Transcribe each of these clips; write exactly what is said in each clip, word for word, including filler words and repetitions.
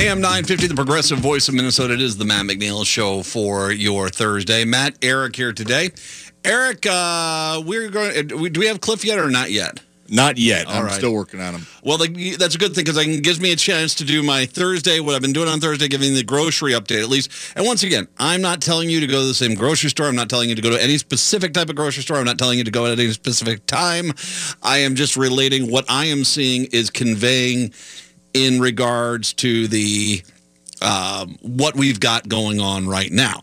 A M nine fifty, the progressive voice of Minnesota. It is the Matt McNeil Show for your Thursday. Matt, Eric here today. Eric, uh, we're going. Do we have Cliff yet or not yet? Not yet. All I'm right. still working on them. Well, that's a good thing because it gives me a chance to do my Thursday, what I've been doing on Thursday, giving the grocery update at least. And once again, I'm not telling you to go to the same grocery store. I'm not telling you to go to any specific type of grocery store. I'm not telling you to go at any specific time. I am just relating what I am seeing is conveying in regards to the um, what we've got going on right now.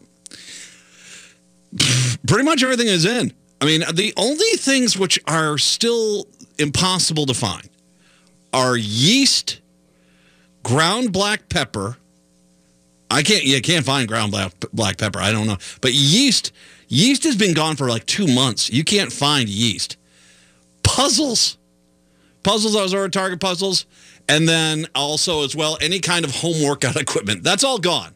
Pretty much everything is in. I mean, the only things which are still impossible to find are yeast, ground black pepper. I can't, you can't find ground black, black pepper. I don't know. But yeast, yeast has been gone for like two months. You can't find yeast. Puzzles. Puzzles, I was ordering Target puzzles. And then also as well, any kind of home workout equipment. That's all gone.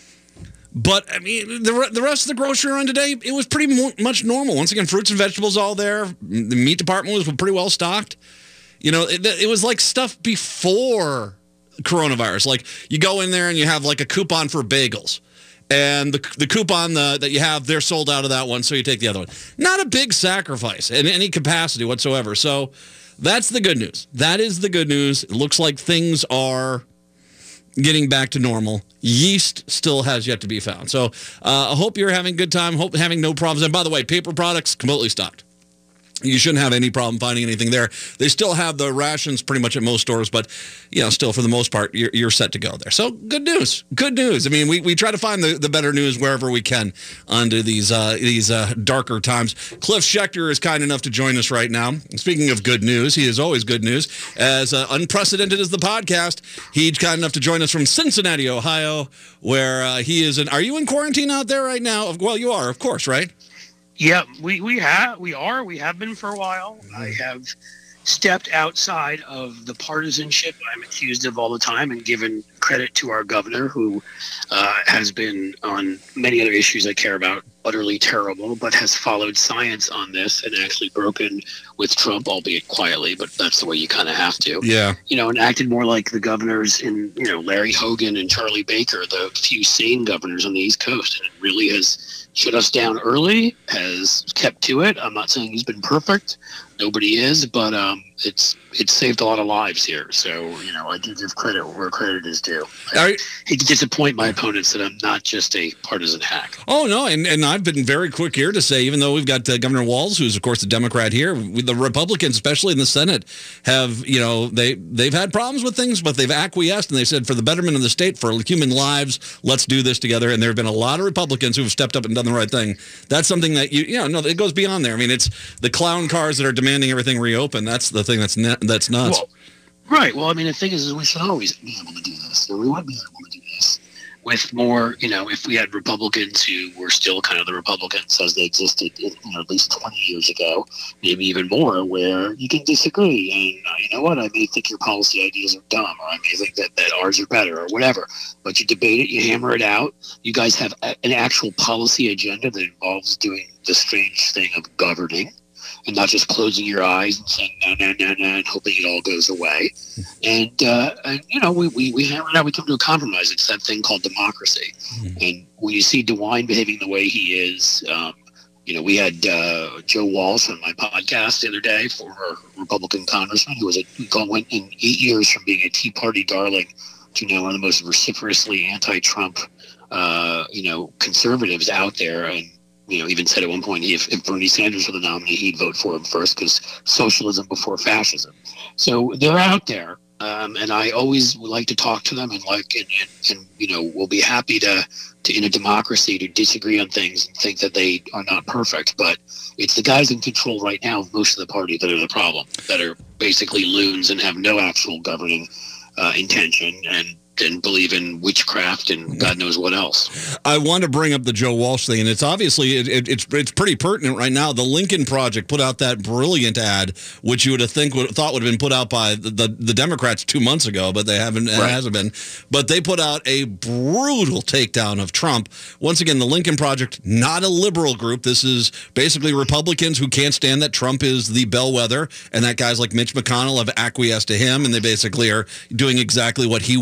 But, I mean, the the rest of the grocery run today, it was pretty mo- much normal. Once again, fruits and vegetables all there. The meat department was pretty well stocked. You know, it, it was like stuff before coronavirus. Like, you go in there and you have, like, a coupon for bagels. And the the coupon the, that you have, they're sold out of that one, so you take the other one. Not a big sacrifice in any capacity whatsoever. So that's the good news. That is the good news. It looks like things are getting back to normal. Yeast still has yet to be found. So uh, I hope you're having a good time. Hope having no problems. And by the way, paper products completely stocked. You shouldn't have any problem finding anything there. They still have the rations pretty much at most stores, but, you know, still for the most part, you're, you're set to go there. So good news. Good news. I mean, we, we try to find the, the better news wherever we can under these uh, these uh, darker times. Cliff Schechter is kind enough to join us right now. Speaking of good news, he is always good news. As uh, unprecedented as the podcast, he's kind enough to join us from Cincinnati, Ohio, where uh, he is in. Are you in quarantine out there right now? Well, you are, of course, right? Yeah, we, we have we are we have been for a while. I have stepped outside of the partisanship I'm accused of all the time, and given credit to our governor, who uh, has been on many other issues I care about utterly terrible, but has followed science on this and actually broken with Trump, albeit quietly, but that's the way you kind of have to. Yeah, you know, and acted more like the governors in, you know, Larry Hogan and Charlie Baker, the few sane governors on the East Coast, and it really has shut us down early, has kept to it. I'm not saying he's been perfect. Nobody is, but um, it's it's saved a lot of lives here. So, you know, I do give credit where credit is due. I hate to disappoint my opponents that I'm not just a partisan hack. Oh, no, and, and I've been very quick here to say, even though we've got uh, Governor Walz, who's, of course, a Democrat here, the Republicans, especially in the Senate, have, you know, they, they've had problems with things, but they've acquiesced, and they said, for the betterment of the state, for human lives, let's do this together. And there have been a lot of Republicans who have stepped up and done the right thing. That's something that, you, you know, no, it goes beyond there. I mean, it's the clown cars that are demanding everything reopen. That's the thing that's ne- that's nuts. Well, right. Well, I mean, the thing is, is we should always be able to do this. So we would be able to do this with more, you know, if we had Republicans who were still kind of the Republicans as they existed, in, you know, at least twenty years ago, maybe even more, where you can disagree. And uh, you know what? I may think your policy ideas are dumb, or I may think that, that ours are better, or whatever. But you debate it, you hammer it out. You guys have a, an actual policy agenda that involves doing the strange thing of governing, and not just closing your eyes and saying no, no, no, no, and hoping it all goes away. And, uh, and you know, we, we, we hammer it out, we come to a compromise. It's that thing called democracy. Mm-hmm. And when you see DeWine behaving the way he is, um, you know, we had uh, Joe Walsh on my podcast the other day, former Republican congressman, who was a, who went in eight years from being a Tea Party darling to now one of the most vociferously anti-Trump, uh, you know, conservatives out there. And, you know, even said at one point, if, if Bernie Sanders were the nominee, he'd vote for him first, because socialism before fascism. So they're out there, um, and I always like to talk to them, and like, and, and, and you know, we'll be happy to, to, in a democracy, to disagree on things and think that they are not perfect. But it's the guys in control right now of most of the party that are the problem, that are basically loons and have no actual governing uh, intention, and and believe in witchcraft and God knows what else. I want to bring up the Joe Walsh thing, and it's obviously it, it, it's it's pretty pertinent right now. The Lincoln Project put out that brilliant ad, which you would have think would, thought would have been put out by the, the, the Democrats two months ago, but they haven't. Right. It hasn't been. But they put out a brutal takedown of Trump. Once again, the Lincoln Project, not a liberal group. This is basically Republicans who can't stand that Trump is the bellwether, and that guys like Mitch McConnell have acquiesced to him, and they basically are doing exactly what he wants them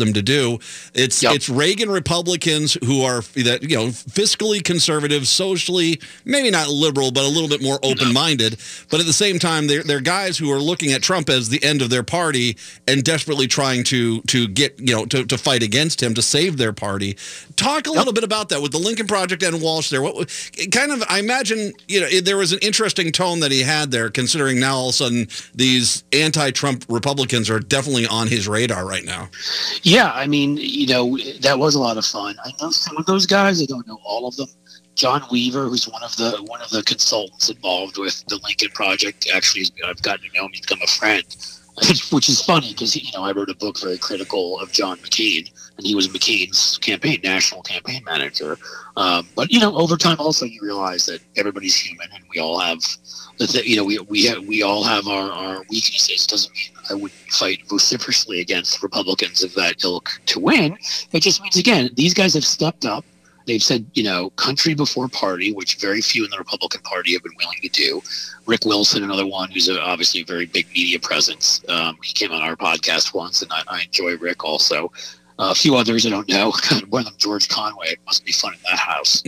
him to do. It's Yep. it's Reagan Republicans who are that you know fiscally conservative, socially maybe not liberal, but a little bit more open-minded. But at the same time, they're they're guys who are looking at Trump as the end of their party and desperately trying to to get you know to, to fight against him to save their party. Talk a little bit about that with the Lincoln Project and Walsh there. What kind of I imagine you know there was an interesting tone that he had there, considering now all of a sudden these anti-Trump Republicans are definitely on his radar right now. Yeah, I mean, you know, that was a lot of fun. I know some of those guys. I don't know all of them. John Weaver, who's one of the one of the consultants involved with the Lincoln Project, actually, I've gotten to know him. He's become a friend, which is funny because you know I wrote a book very critical of John McCain, and he was McCain's campaign national campaign manager. Um, but you know, over time, also you realize that everybody's human, and we all have. That, you know, we we have, we all have our, our weaknesses. Doesn't mean I would fight vociferously against Republicans of that ilk to win. It just means, again, these guys have stepped up. They've said, you know, country before party, which very few in the Republican Party have been willing to do. Rick Wilson, another one who's a, obviously a very big media presence. Um, he came on our podcast once, and I, I enjoy Rick also. Uh, a few others I don't know. One of them, George Conway. It must be fun in that house.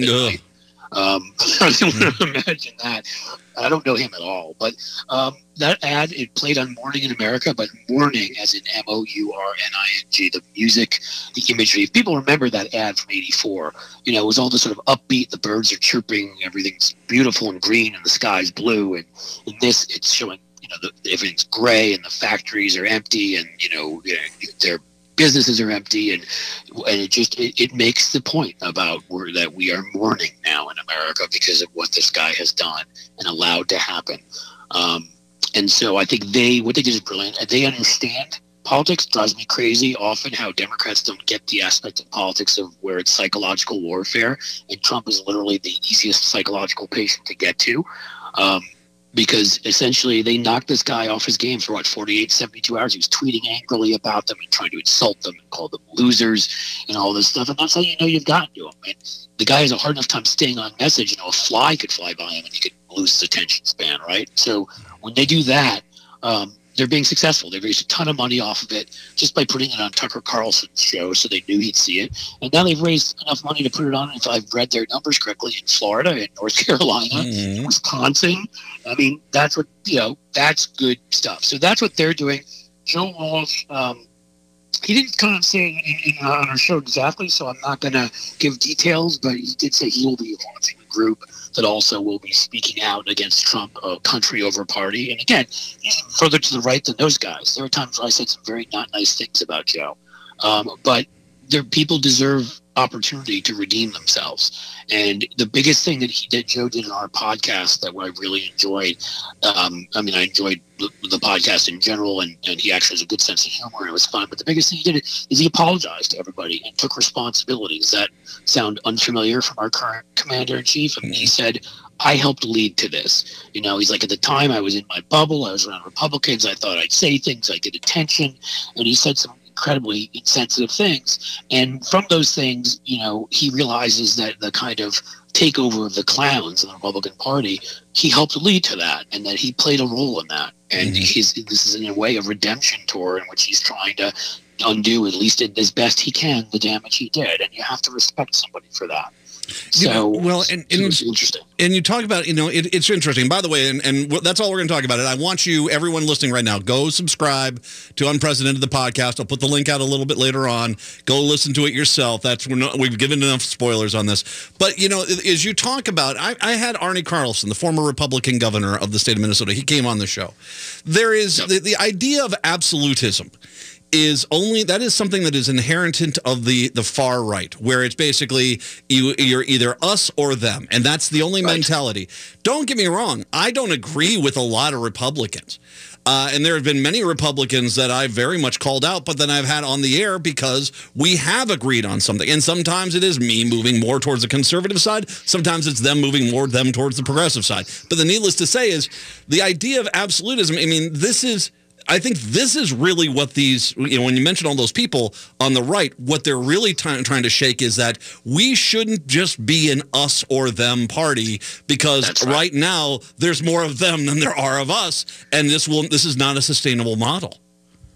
Um, I don't want to imagine that. I don't know him at all, but um, that ad, it played on Morning in America, but morning as in M O U R N I N G, the music, the imagery. If people remember that ad from eighty-four, you know, it was all this sort of upbeat, the birds are chirping, everything's beautiful and green and the sky's blue. And in this, it's showing, you know, the, everything's gray and the factories are empty and, you know, they're businesses are empty, and and it just it, it makes the point about where, that we are mourning now in America because of what this guy has done and allowed to happen. Um, and so I think they what they did is brilliant. They understand politics. Drives me crazy often how Democrats don't get the aspect of politics of where it's psychological warfare, and Trump is literally the easiest psychological patient to get to. Um, Because essentially they knocked this guy off his game for, what, forty-eight, seventy-two hours. He was tweeting angrily about them and trying to insult them and call them losers and all this stuff. And that's how you know you've gotten to him. And the guy has a hard enough time staying on message. You know, a fly could fly by him and he could lose his attention span, right? So when they do that, um, they're being successful. They've raised a ton of money off of it just by putting it on Tucker Carlson's show, so they knew he'd see it. And now they've raised enough money to put it on, if I've read their numbers correctly, in Florida, in North Carolina, mm-hmm. in Wisconsin. I mean, that's what, you know, that's good stuff. So that's what they're doing. Joe Walsh, um, he didn't kind of say in, in, uh, on our show exactly, so I'm not going to give details, but he did say he will be launching a group that also will be speaking out against Trump, uh, country over party. And again, he's further to the right than those guys. There are times where I said some very not nice things about Joe. Um, but there, people deserve opportunity to redeem themselves. And the biggest thing that he did, Joe did in our podcast that I really enjoyed, um, I mean, I enjoyed the, the podcast in general, and, and he actually has a good sense of humor, and it was fun. But the biggest thing he did is he apologized to everybody and took responsibility. Does that sound unfamiliar from our current commander-in-chief? I mean, he said, I helped lead to this. You know, he's like, at the time I was in my bubble, I was around Republicans, I thought I'd say things, I'd get attention, and he said some incredibly insensitive things. And from those things, you know, he realizes that the kind of takeover of the clowns in the Republican Party, he helped lead to that, and that he played a role in that. And mm-hmm. he's, this is in a way a redemption tour in which he's trying to undo, at least as best he can, the damage he did. And you have to respect somebody for that. So, you know, well, and, and it's interesting. And you talk about, you know, it, it's interesting. By the way, and, and that's all we're going to talk about it. I want you, everyone listening right now, go subscribe to Unprecedented, the podcast. I'll put the link out a little bit later on. Go listen to it yourself. That's we're not, we've given enough spoilers on this. But, you know, as you talk about, I, I had Arnie Carlson, the former Republican governor of the state of Minnesota. He came on the show. There is yep. the, the idea of absolutism. Is only that is something that is inherent of the, the far right, where it's basically you, you're either us or them, and that's the only right. mentality. Don't get me wrong, I don't agree with a lot of Republicans, uh, and there have been many Republicans that I've very much called out, but then I've had on the air because we have agreed on something, and sometimes it is me moving more towards the conservative side, sometimes it's them moving more them towards the progressive side. But the needless to say is the idea of absolutism. I mean, this is. I think this is really what these, you know, when you mention all those people on the right, what they're really t- trying to shake is that we shouldn't just be an us or them party, because right. right now there's more of them than there are of us, and this will this is not a sustainable model.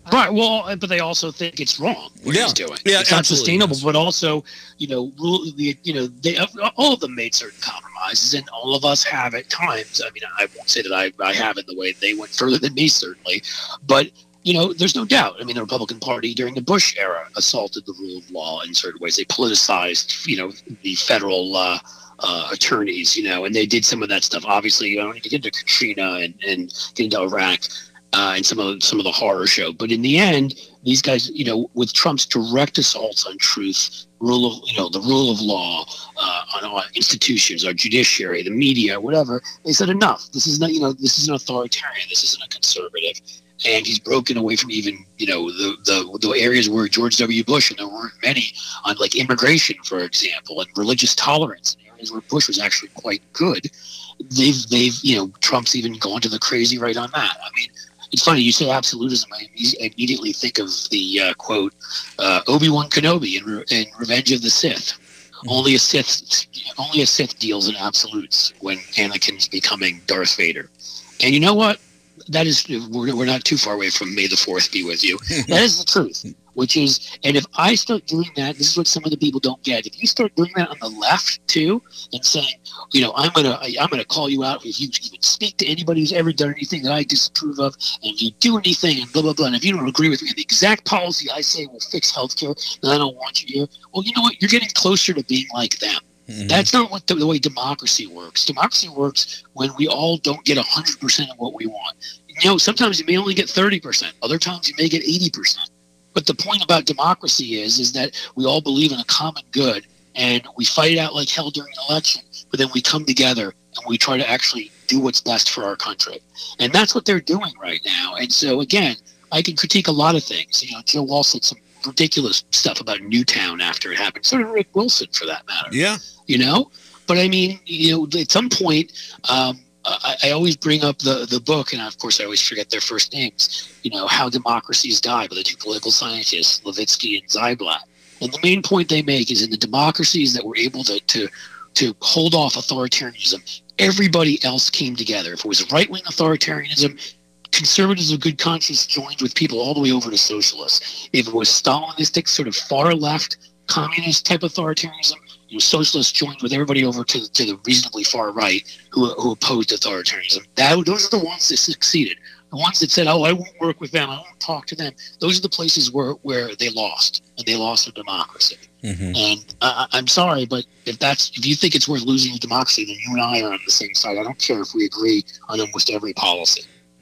Right. Well, but they also think it's wrong what yeah. he's doing. Yeah, it's not sustainable. Yes. But also, you know, rule the you know they all of them made certain compromises, and all of us have at times. I mean, I won't say that I I have in the way they went further than me, certainly, but you know, there's no doubt. I mean, the Republican Party during the Bush era assaulted the rule of law in certain ways. They politicized, you know, the federal uh, uh, attorneys, you know, and they did some of that stuff. Obviously, you don't need to get into Katrina and, and get into Iraq. Uh, and some of some of the horror show, but in the end, these guys, you know, with Trump's direct assaults on truth, rule of, you know, the rule of law, uh, on our institutions, our judiciary, the media, whatever, they said enough. This is not, you know, this is an authoritarian. This isn't a conservative, and he's broken away from even, you know, the the, the areas where George W. Bush, and there weren't many, on like immigration, for example, and religious tolerance, in areas where Bush was actually quite good. They've they've you know, Trump's even gone to the crazy right on that. I mean. It's funny, you say absolutism. I immediately think of the uh, quote, uh, Obi-Wan Kenobi in, Re- in Revenge of the Sith. Mm-hmm. Only a Sith, only a Sith deals in absolutes when Anakin's becoming Darth Vader. And you know what? That is, we're, we're not too far away from May the Fourth be with you. That is the truth. Which is, and if I start doing that, this is what some of the people don't get. If you start doing that on the left too, and saying, you know, I'm gonna, I'm gonna call you out if you even speak to anybody who's ever done anything that I disapprove of, and if you do anything, and blah blah blah, and if you don't agree with me, the exact policy I say will fix healthcare, then I don't want you here. Well, you know what? You're getting closer to being like them. Mm-hmm. That's not what the, the way democracy works. Democracy works when we all don't get one hundred percent of what we want. You know, sometimes you may only get thirty percent. Other times you may get eighty percent. But the point about democracy is, is that we all believe in a common good, and we fight it out like hell during an election, but then we come together and we try to actually do what's best for our country. And that's what they're doing right now. And so, again, I can critique a lot of things. You know, Joe Wall said some ridiculous stuff about Newtown after it happened. So did Rick Wilson, for that matter. Yeah. You know? But, I mean, you know, at some point, um, I, I always bring up the, the book, and of course I always forget their first names, you know, How Democracies Die by the two political scientists, Levitsky and Zyblatt. And the main point they make is in the democracies that were able to, to, to hold off authoritarianism, everybody else came together. If it was right-wing authoritarianism, conservatives of good conscience joined with people all the way over to socialists. If it was Stalinistic, sort of far-left, communist type authoritarianism, you know, socialists joined with everybody over to, to the reasonably far right who, who opposed authoritarianism. That, those are the ones that succeeded. The ones that said, oh, I won't work with them, I won't talk to them, those are the places where, where they lost, and they lost their democracy. Mm-hmm. And uh, I'm sorry, but if that's if you think it's worth losing your democracy, then you and I are on the same side. I don't care if we agree on almost every policy.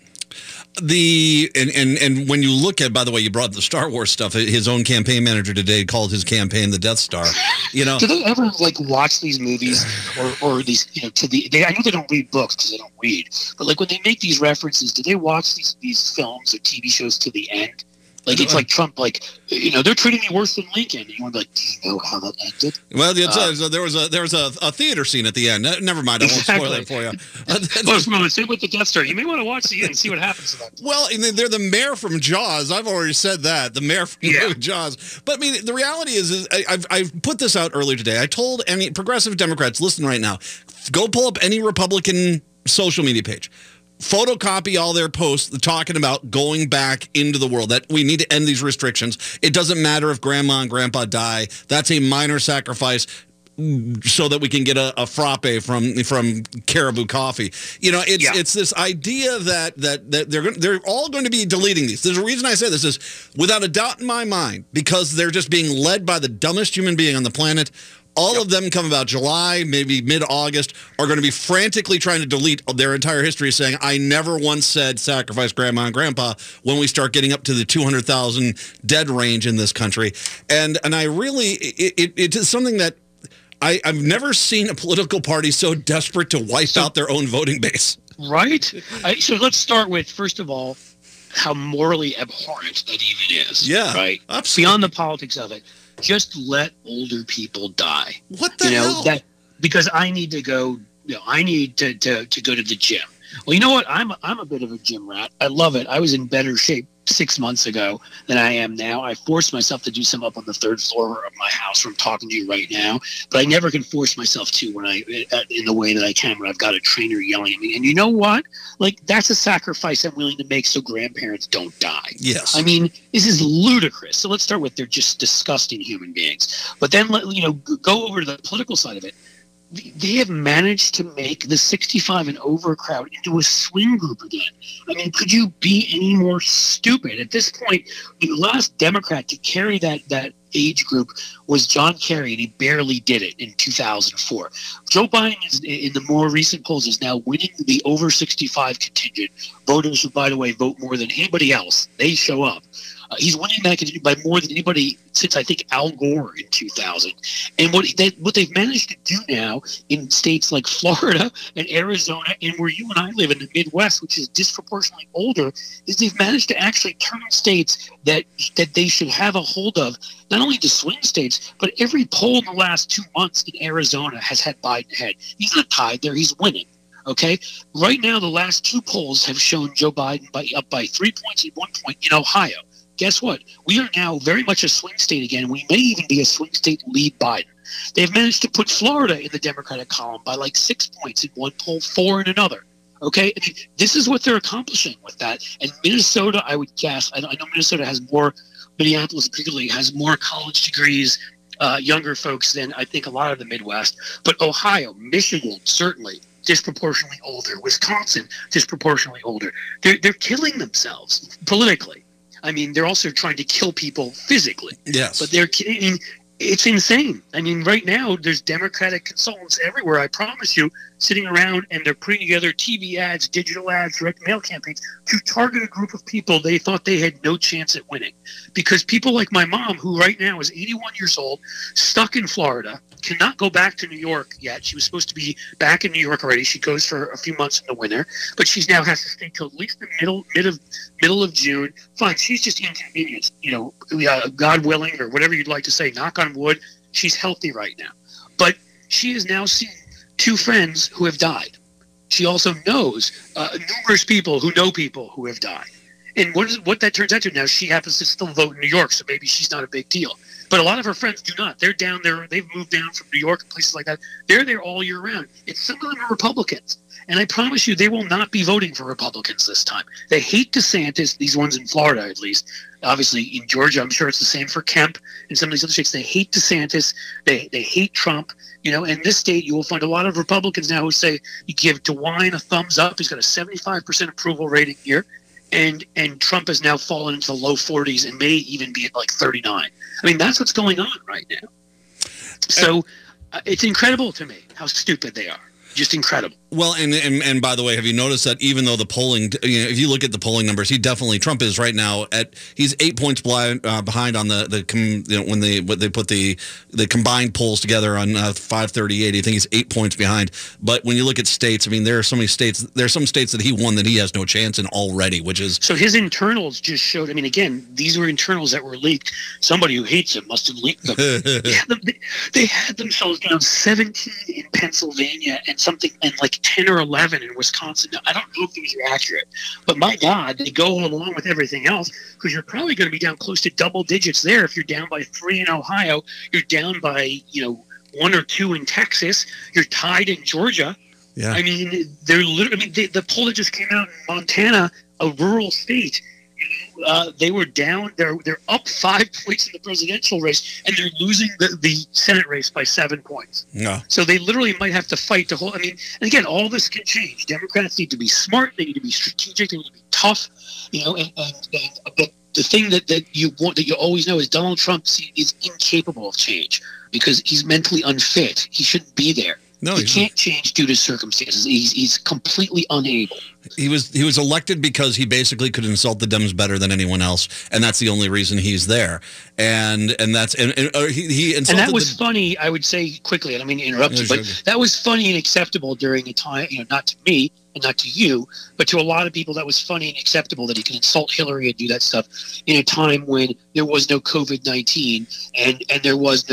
The and, and and when you look at, by the way, you brought the Star Wars stuff. His own campaign manager today called his campaign the Death Star. You know, do they ever like watch these movies or, or these? You know, to the they, I know they don't read books because they don't read, but like when they make these references, do they watch these these films or T V shows to the end? Like it's like Trump, like, you know, they're treating me worse than Lincoln. And you want to be like, do you know how that ended? Well, uh, uh, there was a there was a, a theater scene at the end. Never mind, I won't exactly. spoil it for you. Well, same with the Death Star. You may want to watch the end and see what happens to that. Well, and they're the mayor from Jaws. I've already said that, the mayor from yeah. Jaws. But I mean, the reality is, is I, I've I've put this out earlier today. I told any progressive Democrats, listen right now, go pull up any Republican social media page. Photocopy all their posts talking about going back into the world, that we need to end these restrictions. It doesn't matter if grandma and grandpa die. That's a minor sacrifice so that we can get a, a frappe from from Caribou Coffee. You know, it's yeah. it's this idea that that that they're they're all going to be deleting these. There's a reason I say this is without a doubt in my mind, because they're just being led by the dumbest human being on the planet. All yep. of them come about July, maybe mid-August, are going to be frantically trying to delete their entire history, saying, I never once said sacrifice grandma and grandpa, when we start getting up to the two hundred thousand dead range in this country. And and I really, it, it, it is something that I, I've never seen a political party so desperate to wipe so, out their own voting base. Right? I, so let's start with, first of all, how morally abhorrent that even is. Yeah, right? Absolutely. Beyond the politics of it. Just let older people die. What the you know, hell? That, because I need to go, you know, I need to, to, to go to the gym. Well, you know what? I'm I'm a bit of a gym rat. I love it. I was in better shape six months ago than I am now. I forced myself to do some up on the third floor of my house where I'm talking to you right now, but I never can force myself to when I in the way that I can when I've got a trainer yelling at me. And you know what? Like, that's a sacrifice I'm willing to make so grandparents don't die. Yes. I mean, this is ludicrous. So let's start with they're just disgusting human beings. But then, you know, go over to the political side of it. They have managed to make the sixty-five and over crowd into a swing group again. I mean, could you be any more stupid? At this point, the last Democrat to carry that, that age group was John Kerry, and he barely did it in two thousand four. Joe Biden, is, in the more recent polls, is now winning the over sixty-five contingent. Voters who, by the way, vote more than anybody else. They show up. Uh, he's winning that contingent by more than anybody since, I think, Al Gore in two thousand. And what they, what they've managed to do now in states like Florida and Arizona and where you and I live in the Midwest, which is disproportionately older, is they've managed to actually turn states that that they should have a hold of, not only the swing states, but every poll in the last two months in Arizona has had Biden ahead. He's not tied there. He's winning. Okay. Right now, the last two polls have shown Joe Biden by, up by three points and one point in Ohio. Guess what? We are now very much a swing state again. We may even be a swing state lead Biden. They've managed to put Florida in the Democratic column by like six points in one poll, four in another. Okay? I mean, this is what they're accomplishing with that. And Minnesota, I would guess, I know Minnesota has more, Minneapolis particularly, has more college degrees, uh, younger folks than I think a lot of the Midwest. But Ohio, Michigan, certainly disproportionately older. Wisconsin, disproportionately older. They're, they're killing themselves politically. I mean, they're also trying to kill people physically. Yes. But they're I mean, it's insane. I mean, right now, there's Democratic consultants everywhere, I promise you, sitting around, and they're putting together T V ads, digital ads, direct mail campaigns to target a group of people they thought they had no chance at winning. Because people like my mom, who right now is eighty-one years old, stuck in Florida, cannot go back to New York yet. She was supposed to be back in New York already. She goes for a few months in the winter, but she now has to stay till at least the middle, mid of, middle of June. Fine, she's just inconvenienced. You know, uh, God willing, or whatever you'd like to say, knock on wood, she's healthy right now. But she has now seen two friends who have died. She also knows uh, numerous people who know people who have died. And what is what that turns out to now, she happens to still vote in New York, so maybe she's not a big deal. But a lot of her friends do not. They're down there. They've moved down from New York and places like that. They're there all year round. And some of them are Republicans. And I promise you, they will not be voting for Republicans this time. They hate DeSantis, these ones in Florida at least. Obviously, in Georgia, I'm sure it's the same for Kemp and some of these other states. They hate DeSantis. They they hate Trump. You know, in this state, you will find a lot of Republicans now who say you give DeWine a thumbs up. He's got a seventy-five percent approval rating here. And and Trump has now fallen into the low forties and may even be at like thirty-nine. I mean, that's what's going on right now. So uh, it's incredible to me how stupid they are. Just incredible. Well, and, and and by the way, have you noticed that even though the polling, you know, if you look at the polling numbers, he definitely, Trump is right now at, he's eight points blind, uh, behind on the, the com, you know, when they when they put the the combined polls together on uh, five thirty-eight, I think he's eight points behind. But when you look at states, I mean, there are so many states, there are some states that he won that he has no chance in already, which is. So his internals just showed, I mean, again, these were internals that were leaked. Somebody who hates him must have leaked them. they, had them they, they had themselves down seventeen in Pennsylvania and something, and like ten or eleven in Wisconsin. Now, I don't know if these are accurate, but my God, they go along with everything else, because you're probably going to be down close to double digits there. If you're down by three in Ohio, you're down by, you know, one or two in Texas, you're tied in Georgia. Yeah. I mean, they're literally, I mean, they, the poll that just came out in Montana, a rural state, Uh, they were down. They're they're up five points in the presidential race, and they're losing the, the Senate race by seven points. Yeah. So they literally might have to fight to hold. I mean, and again, all this can change. Democrats need to be smart. They need to be strategic. They need to be tough. You know, and, and, and but the thing that, that you want that you always know is Donald Trump is incapable of change because he's mentally unfit. He shouldn't be there. No, he can't change due to circumstances. He's he's completely unable. He was he was elected because he basically could insult the Dems better than anyone else, and that's the only reason he's there. And and that's and, and uh, he, he insulted. And that was the, funny. I would say quickly. I don't mean to interrupt you, but sure. that was funny and acceptable during a time. You know, not to me and not to you, but to a lot of people, that was funny and acceptable that he could insult Hillary and do that stuff in a time when there was no COVID nineteen and and there was no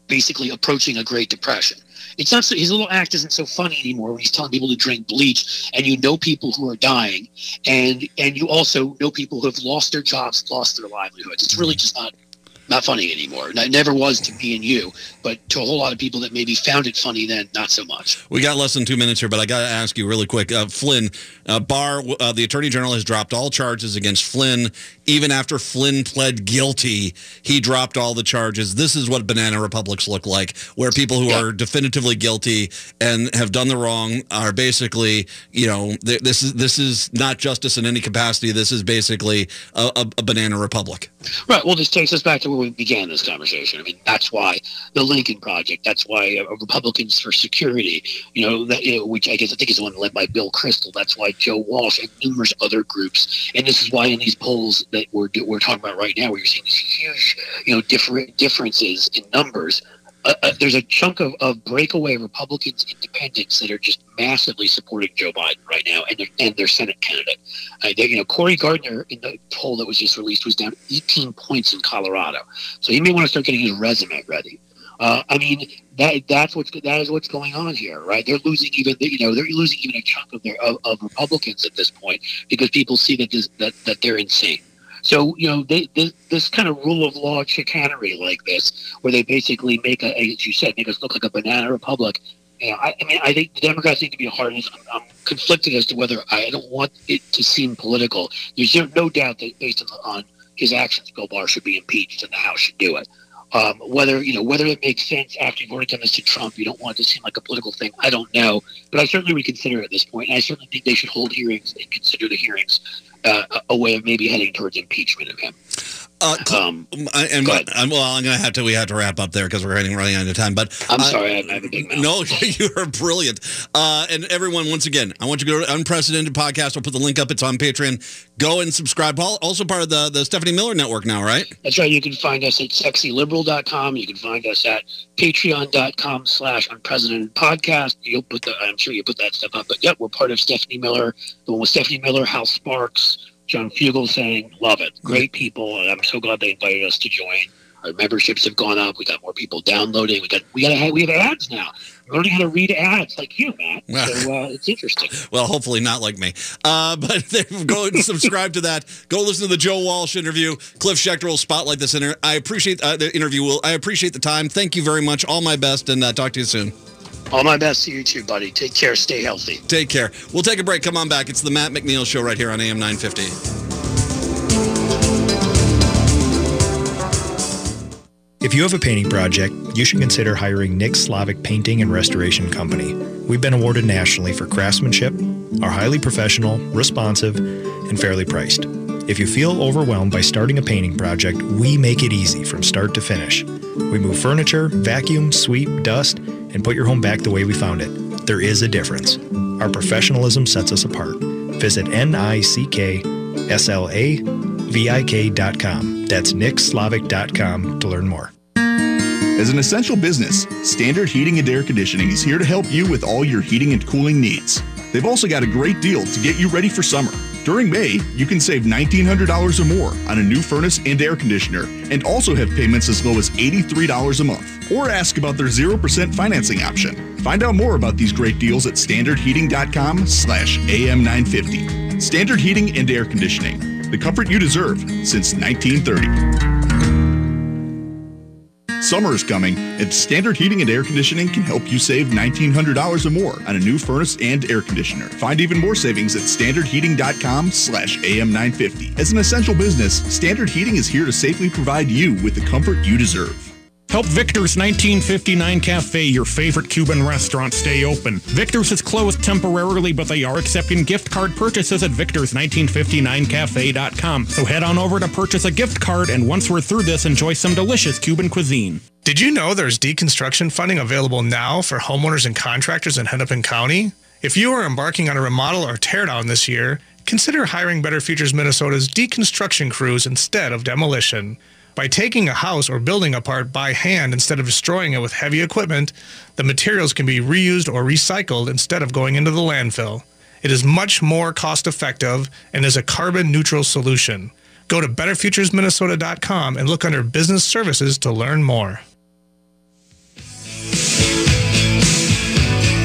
basically approaching a Great Depression. It's not so, his little act isn't so funny anymore when he's telling people to drink bleach, and you know people who are dying, and and you also know people who have lost their jobs, lost their livelihoods. It's really just not not funny anymore. It never was to me and you, but to a whole lot of people that maybe found it funny then, not so much. We got less than two minutes here, but I got to ask you really quick. Uh, Flynn, uh, Barr, uh, the Attorney General has dropped all charges against Flynn. Even after Flynn pled guilty, he dropped all the charges. This is what banana republics look like, where people who yeah. are definitively guilty and have done the wrong are basically, you know, this is this is not justice in any capacity. This is basically a, a, a banana republic. Right. Well, this takes us back to where we began this conversation. I mean, that's why the Lincoln Project, that's why uh, Republicans for Security, you know, that, you know, which I guess I think is the one led by Bill Kristol. That's why Joe Walsh and numerous other groups. And this is why in these polls that we're we're talking about right now, where you're seeing these huge, you know, different differences in numbers. Uh, uh, there's a chunk of, of breakaway Republicans, independents that are just massively supporting Joe Biden right now, and their and their Senate candidate. Uh, they, you know, Cory Gardner in the poll that was just released was down eighteen points in Colorado, so he may want to start getting his resume ready. Uh, I mean, that that's what's that is what's going on here, right? They're losing even, you know, they're losing even a chunk of their of, of Republicans at this point because people see that this, that that they're insane. So, you know, they, this, this kind of rule of law chicanery like this, where they basically make, a, as you said, make us look like a banana republic. You know, I, I mean, I think the Democrats need to be hard. I'm, I'm conflicted as to whether I don't want it to seem political. There's no doubt that based on, on his actions, Bill Barr should be impeached and the House should do it. Um, whether, you know, whether it makes sense after you've already done this to Trump, you don't want it to seem like a political thing, I don't know. But I certainly would consider it at this point. And I certainly think they should hold hearings and consider the hearings uh, a way of maybe heading towards impeachment of him. Uh, um, and I'm, well, I'm going to have to, we have to wrap up there because we're running, running out of time, but I'm uh, sorry. I have a big mouth. No, you are brilliant. Uh, and everyone, once again, I want you to go to Unprecedented Podcast. I'll put the link up. It's on Patreon. Go and subscribe. Also part of the, the Stephanie Miller Network now, right? That's right. You can find us at sexy liberal dot com. You can find us at patreon.com slash unprecedented podcast. You'll put the, I'm sure you put that stuff up, but yep, we're part of Stephanie Miller, the one with Stephanie Miller, Hal Sparks, John Fugelsang, love it. Great people, and I'm so glad they invited us to join. Our memberships have gone up. We got more people downloading. We got we got have, we have ads now. We're learning how to read ads like you, Matt. So uh, it's interesting. Well, hopefully not like me. Uh, but go and subscribe to that. Go listen to the Joe Walsh interview. Cliff Schecter will spotlight this interview. I appreciate uh, the interview. Will I appreciate the time. Thank you very much. All my best, and uh, talk to you soon. All my best to you too, buddy. Take care. Stay healthy. Take care. We'll take a break. Come on back. It's the Matt McNeil Show right here on A M nine fifty. If you have a painting project, you should consider hiring Nick Slavic Painting and Restoration Company. We've been awarded nationally for craftsmanship, are highly professional, responsive, and fairly priced. If you feel overwhelmed by starting a painting project, we make it easy from start to finish. We move furniture, vacuum, sweep, dust, and put your home back the way we found it. There is a difference. Our professionalism sets us apart. Visit N I C K S L A V I K dot com. That's nick slavic dot com to learn more. As an essential business, Standard Heating and Air Conditioning is here to help you with all your heating and cooling needs. They've also got a great deal to get you ready for summer. During May, you can save nineteen hundred dollars or more on a new furnace and air conditioner, and also have payments as low as eighty-three dollars a month. Or ask about their zero percent financing option. Find out more about these great deals at standard heating dot com slash A M nine fifty. Standard Heating and Air Conditioning, the comfort you deserve since nineteen thirty. Summer is coming, and Standard Heating and Air Conditioning can help you save nineteen hundred dollars or more on a new furnace and air conditioner. Find even more savings at standard heating dot com slash A M nine fifty. As an essential business, Standard Heating is here to safely provide you with the comfort you deserve. Help Victor's nineteen fifty-nine Cafe, your favorite Cuban restaurant, stay open. Victor's is closed temporarily, but they are accepting gift card purchases at victors nineteen fifty-nine cafe dot com. So head on over to purchase a gift card, and once we're through this, enjoy some delicious Cuban cuisine. Did you know there's deconstruction funding available now for homeowners and contractors in Hennepin County? If you are embarking on a remodel or teardown this year, consider hiring Better Futures Minnesota's deconstruction crews instead of demolition. By taking a house or building apart by hand instead of destroying it with heavy equipment, the materials can be reused or recycled instead of going into the landfill. It is much more cost-effective and is a carbon-neutral solution. Go to better futures minnesota dot com and look under Business Services to learn more.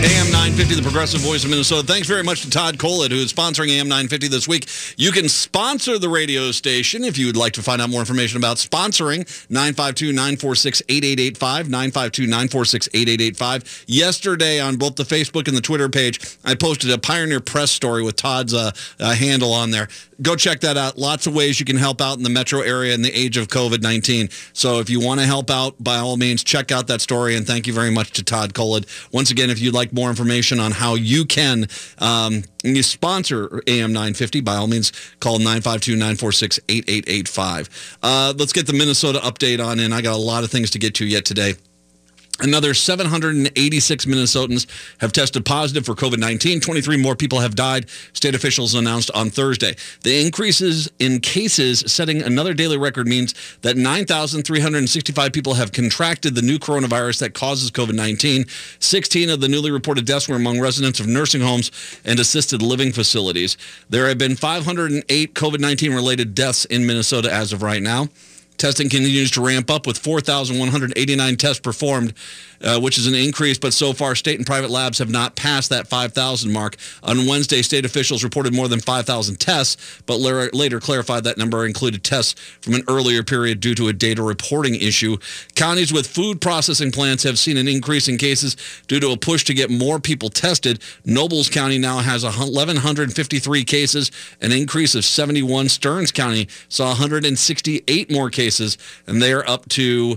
A M nine fifty, the progressive voice of Minnesota. Thanks very much to Todd Collett, who is sponsoring A M nine fifty this week. You can sponsor the radio station if you would like to find out more information about sponsoring. nine five two, nine four six, eight eight eight five, nine five two, nine four six, eight eight eight five. Yesterday on both the Facebook and the Twitter page, I posted a Pioneer Press story with Todd's uh, uh, handle on there. Go check that out. Lots of ways you can help out in the metro area in the age of COVID nineteen. So if you want to help out, by all means, check out that story. And thank you very much to Todd Collett. Once again, if you'd like more information on how you can um, you sponsor A M nine fifty, by all means, call nine five two, nine four six, eight eight eight five. Uh, let's get the Minnesota update on in. I got a lot of things to get to yet today. Another seven hundred eighty-six Minnesotans have tested positive for COVID nineteen. twenty-three more people have died, state officials announced on Thursday. The increases in cases setting another daily record means that nine thousand three hundred sixty-five people have contracted the new coronavirus that causes COVID nineteen. sixteen of the newly reported deaths were among residents of nursing homes and assisted living facilities. There have been five hundred eight COVID nineteen related deaths in Minnesota as of right now. Testing continues to ramp up with four thousand one hundred eighty-nine tests performed, uh, which is an increase, but so far state and private labs have not passed that five thousand mark. On Wednesday, state officials reported more than five thousand tests, but later clarified that number included tests from an earlier period due to a data reporting issue. Counties with food processing plants have seen an increase in cases due to a push to get more people tested. Nobles County now has one thousand one hundred fifty-three cases, an increase of seventy-one. Stearns County saw one hundred sixty-eight more cases. Cases, and they are up to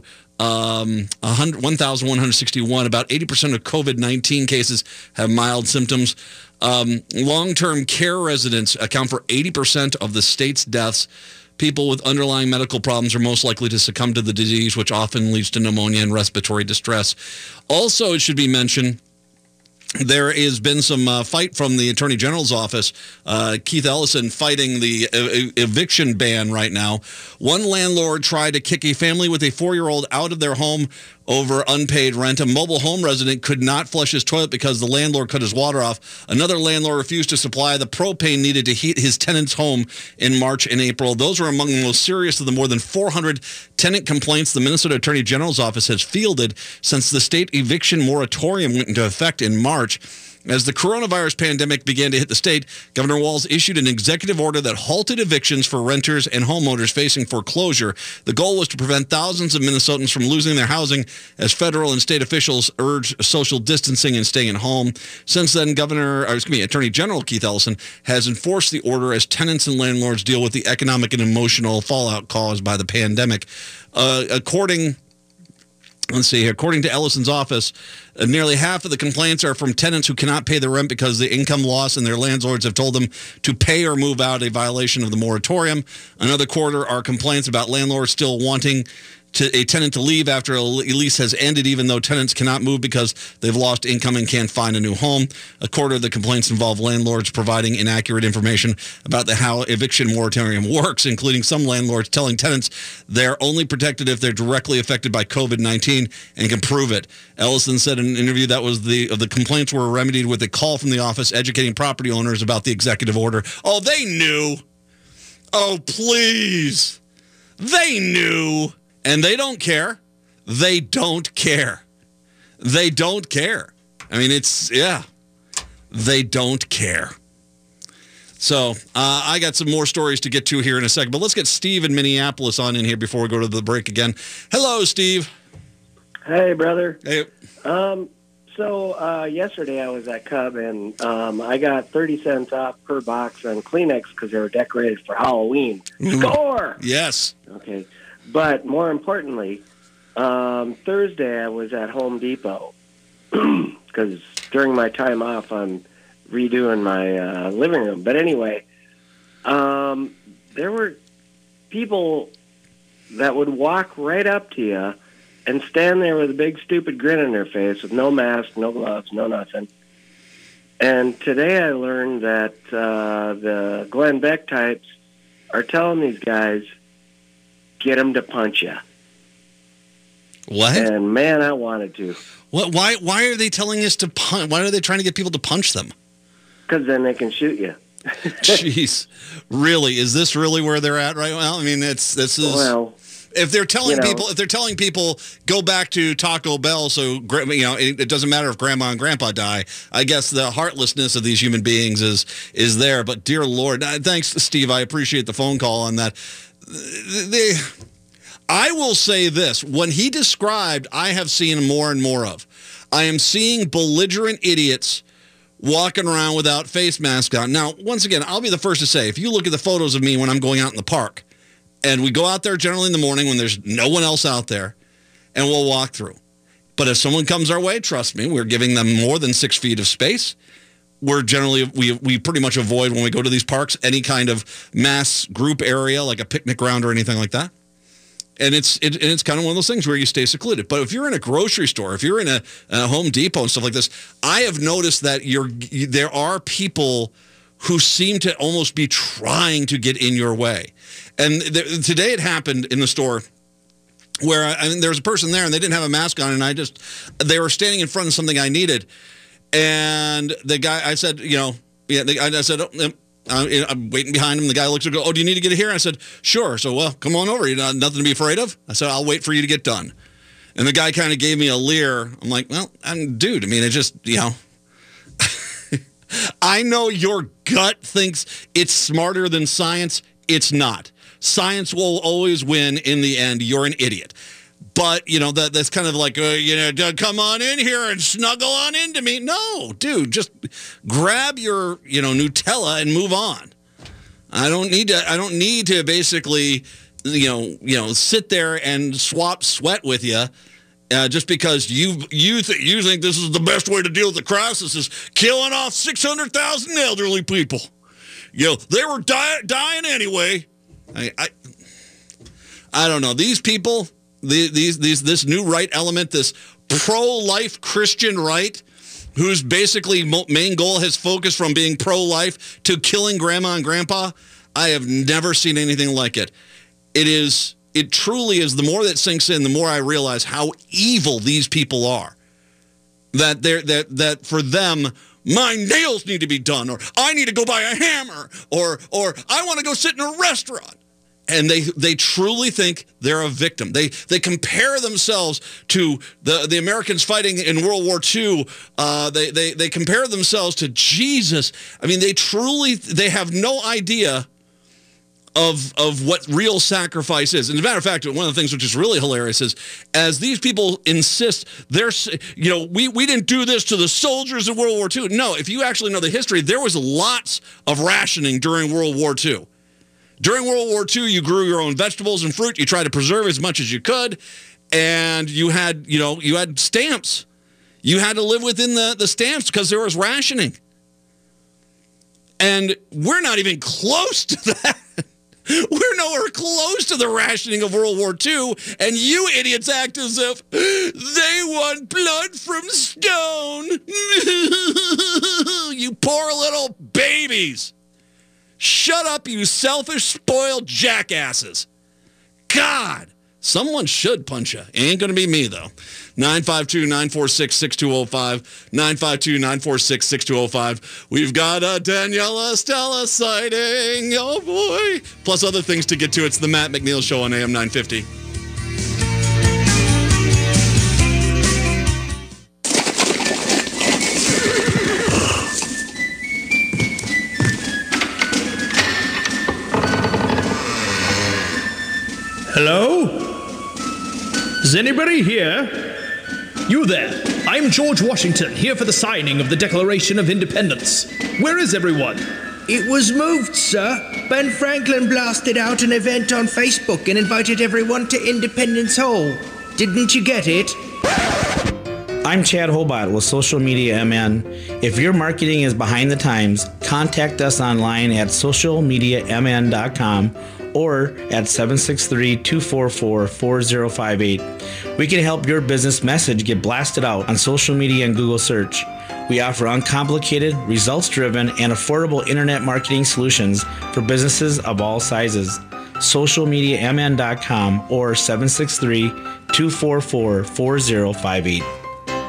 um, one thousand one hundred sixty-one. About eighty percent of COVID nineteen cases have mild symptoms. Um, long-term care residents account for eighty percent of the state's deaths. People with underlying medical problems are most likely to succumb to the disease, which often leads to pneumonia and respiratory distress. Also, it should be mentioned, there has been some uh, fight from the Attorney General's office. Uh, Keith Ellison fighting the ev- eviction ban right now. One landlord tried to kick a family with a four-year-old out of their home over unpaid rent. A mobile home resident could not flush his toilet because the landlord cut his water off. Another landlord refused to supply the propane needed to heat his tenant's home in March and April. Those were among the most serious of the more than four hundred tenant complaints the Minnesota Attorney General's office has fielded since the state eviction moratorium went into effect in March. As the coronavirus pandemic began to hit the state, Governor Walz issued an executive order that halted evictions for renters and homeowners facing foreclosure. The goal was to prevent thousands of Minnesotans from losing their housing as federal and state officials urged social distancing and staying at home. Since then, Governor, or excuse me, Attorney General Keith Ellison has enforced the order as tenants and landlords deal with the economic and emotional fallout caused by the pandemic. Uh, according Let's see here. According to Ellison's office, uh, nearly half of the complaints are from tenants who cannot pay the rent because the income loss and their landlords have told them to pay or move out, a violation of the moratorium. Another quarter are complaints about landlords still wanting to a tenant to leave after a lease has ended, even though tenants cannot move because they've lost income and can't find a new home. A quarter of the complaints involve landlords providing inaccurate information about the how eviction moratorium works, including some landlords telling tenants they're only protected if they're directly affected by COVID nineteen and can prove it. Ellison said in an interview that was the the complaints were remedied with a call from the office educating property owners about the executive order. Oh, they knew. Oh, please. They knew. And they don't care. They don't care. They don't care. I mean, it's, yeah. They don't care. So uh, I got some more stories to get to here in a second. But let's get Steve in Minneapolis on in here before we go to the break again. Hello, Steve. Hey, brother. Hey. Um, so uh, yesterday I was at Cub, and um, I got thirty cents off per box on Kleenex because they were decorated for Halloween. Score! Yes. Okay. But more importantly, um, Thursday I was at Home Depot because during my time off I'm redoing my uh, living room. But anyway, um, there were people that would walk right up to you and stand there with a big stupid grin on their face with no mask, no gloves, no nothing. And today I learned that uh, the Glenn Beck types are telling these guys, get them to punch you. What? And man, I wanted to. What? Why? Why are they telling us to punch? Why are they trying to get people to punch them? Because then they can shoot you. Jeez, really? Is this really where they're at right now? I mean, it's this is. Well, If they're telling You know. people, if they're telling people go back to Taco Bell, so gra- you know it, it doesn't matter if Grandma and Grandpa die. I guess the heartlessness of these human beings is is there. But dear Lord, uh, thanks, Steve. I appreciate the phone call on that. They, I will say this: when he described, I have seen more and more of. I am seeing belligerent idiots walking around without face masks on. Now, once again, I'll be the first to say, if you look at the photos of me when I'm going out in the park. And we go out there generally in the morning when there's no one else out there, and we'll walk through. But if someone comes our way, trust me, we're giving them more than six feet of space. We're generally, we we pretty much avoid when we go to these parks any kind of mass group area, like a picnic ground or anything like that. And it's it, and it's kind of one of those things where you stay secluded. But if you're in a grocery store, if you're in a, a Home Depot and stuff like this, I have noticed that you're there are people who seem to almost be trying to get in your way. And th- today it happened in the store where I, I mean, there was a person there and they didn't have a mask on, and I just, they were standing in front of something I needed. And the guy, I said, you know, yeah, the, I, I said, oh, uh, I'm waiting behind him. The guy looks and goes, oh, do you need to get here? I said, sure. So, well, come on over. You know, nothing to be afraid of. I said, I'll wait for you to get done. And the guy kind of gave me a leer. I'm like, well, I'm, dude, I mean, it just, you know. I know your gut thinks it's smarter than science. It's not. Science will always win in the end. You're an idiot. But, you know, that that's kind of like, uh, you know, come on in here and snuggle on into me. No, dude, just grab your, you know, Nutella and move on. I don't need to, I don't need to basically, you know, you know, sit there and swap sweat with you. Uh, just because you you, th- you think this is the best way to deal with the crisis is killing off six hundred thousand elderly people. You know, they were di- dying anyway. I, I I don't know. These people, the, these these this new right element, this pro-life Christian right, whose basically main goal has focused from being pro-life to killing Grandma and Grandpa, I have never seen anything like it. It is... It truly is, the more that sinks in, the more I realize how evil these people are. That they're that that for them, my nails need to be done, or I need to go buy a hammer, or or I want to go sit in a restaurant. And they they truly think they're a victim. They they compare themselves to the, the Americans fighting in World War Two. Uh, they, they they compare themselves to Jesus. I mean, they truly they have no idea of of what real sacrifice is. And as a matter of fact, one of the things which is really hilarious is, as these people insist, they're, you know, we, we didn't do this to the soldiers in World War Two. No, if you actually know the history, there was lots of rationing during World War Two. During World War Two, you grew your own vegetables and fruit. You tried to preserve as much as you could. And you had, you know, you had stamps. You had to live within the, the stamps because there was rationing. And we're not even close to that. We're nowhere close to the rationing of World War Two, and you idiots act as if they want blood from stone. You poor little babies. Shut up, you selfish, spoiled jackasses. God, someone should punch you. Ain't going to be me, though. nine five two, nine four six, six two zero five. nine five two, nine four six, six two zero five. We've got a Daniela Stella sighting. Oh, boy. Plus other things to get to. It's the Matt McNeil Show on A M nine fifty. Hello? Is anybody here? You there. I'm George Washington, here for the signing of the Declaration of Independence. Where is everyone? It was moved, sir. Ben Franklin blasted out an event on Facebook and invited everyone to Independence Hall. Didn't you get it? I'm Chad Hobart with Social Media M N. If your marketing is behind the times, contact us online at social media m n dot com or at seven six three, two four four, four zero five eight. We can help your business message get blasted out on social media and Google search. We offer uncomplicated, results-driven, and affordable internet marketing solutions for businesses of all sizes. social media m n dot com or seven six three, two four four, four zero five eight.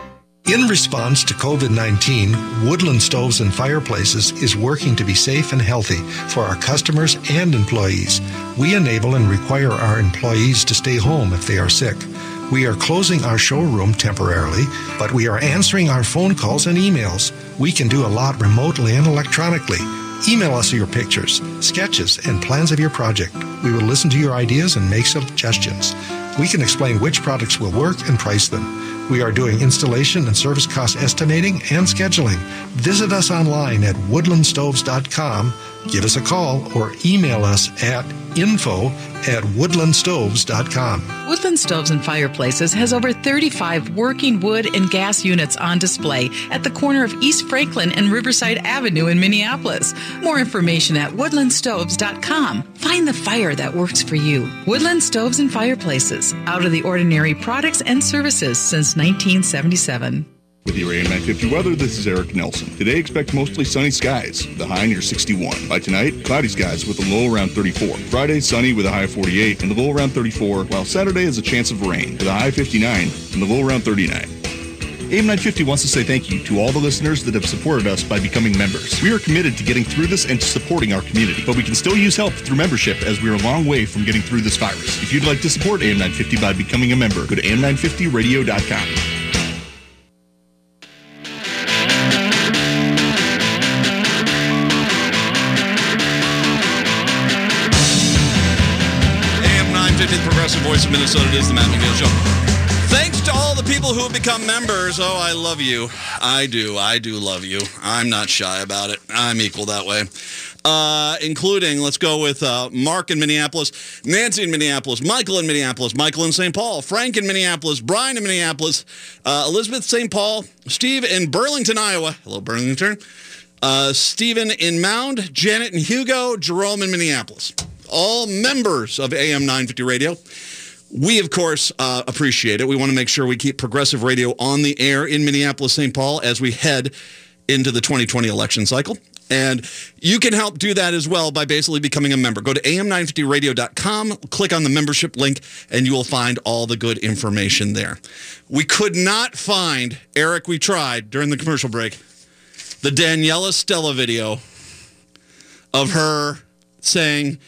In response to COVID nineteen, Woodland Stoves and Fireplaces is working to be safe and healthy for our customers and employees. We enable and require our employees to stay home if they are sick. We are closing our showroom temporarily, but we are answering our phone calls and emails. We can do a lot remotely and electronically. Email us your pictures, sketches, and plans of your project. We will listen to your ideas and make suggestions. We can explain which products will work and price them. We are doing installation and service cost estimating and scheduling. Visit us online at woodland stoves dot com, give us a call, or email us at info at woodland stoves dot com. Woodland Stoves and Fireplaces has over thirty-five working wood and gas units on display at the corner of East Franklin and Riverside Avenue in Minneapolis. More information at woodland stoves dot com. Find the fire that works for you. Woodland Stoves and Fireplaces. Out of the ordinary products and services since nineteen seventy-seven. With your A M nine fifty weather, this is Eric Nelson. Today, expect mostly sunny skies, the high near sixty-one. By tonight, cloudy skies with a low around thirty-four. Friday, sunny with a high of forty-eight and the low around thirty-four, while Saturday has a chance of rain with a high of fifty-nine and the low around thirty-nine. A M nine fifty wants to say thank you to all the listeners that have supported us by becoming members. We are committed to getting through this and to supporting our community, but we can still use help through membership as we are a long way from getting through this virus. If you'd like to support A M nine fifty by becoming a member, go to A M nine fifty radio dot com. Progressive voice of Minnesota. It is the Matt McNeil Show. Thanks to all the people who have become members. Oh, I love you. I do. I do love you. I'm not shy about it. I'm equal that way. Uh, including, let's go with uh, Mark in Minneapolis, Nancy in Minneapolis, Michael in Minneapolis, Michael in Saint Paul, Frank in Minneapolis, Brian in Minneapolis, uh, Elizabeth Saint Paul, Steve in Burlington, Iowa. Hello, Burlington. Uh, Stephen in Mound, Janet and Hugo, Jerome in Minneapolis. All members of A M nine fifty Radio. We, of course, uh, appreciate it. We want to make sure we keep progressive radio on the air in Minneapolis, Saint Paul as we head into the twenty twenty election cycle. And you can help do that as well by basically becoming a member. Go to A M nine fifty radio dot com, click on the membership link, and you will find all the good information there. We could not find, Eric, we tried during the commercial break, the Daniela Stella video of her saying,